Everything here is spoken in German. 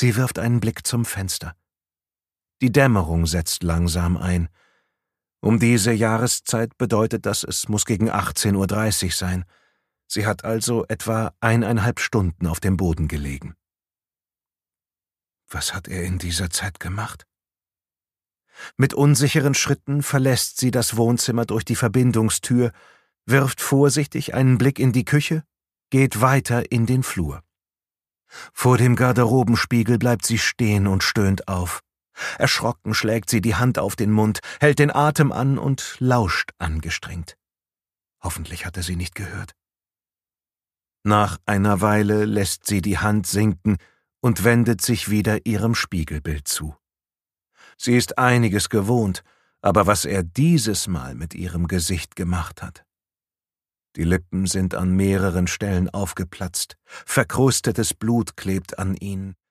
Sie wirft einen Blick zum Fenster. Die Dämmerung setzt langsam ein. Um diese Jahreszeit bedeutet das, es muss gegen 18:30 Uhr sein. Sie hat also etwa 1,5 Stunden auf dem Boden gelegen. Was hat er in dieser Zeit gemacht? Mit unsicheren Schritten verlässt sie das Wohnzimmer durch die Verbindungstür, wirft vorsichtig einen Blick in die Küche, geht weiter in den Flur. Vor dem Garderobenspiegel bleibt sie stehen und stöhnt auf. Erschrocken schlägt sie die Hand auf den Mund, hält den Atem an und lauscht angestrengt. Hoffentlich hat er sie nicht gehört. Nach einer Weile lässt sie die Hand sinken und wendet sich wieder ihrem Spiegelbild zu. Sie ist einiges gewohnt, aber was er dieses Mal mit ihrem Gesicht gemacht hat. Die Lippen sind an mehreren Stellen aufgeplatzt, verkrustetes Blut klebt an ihnen,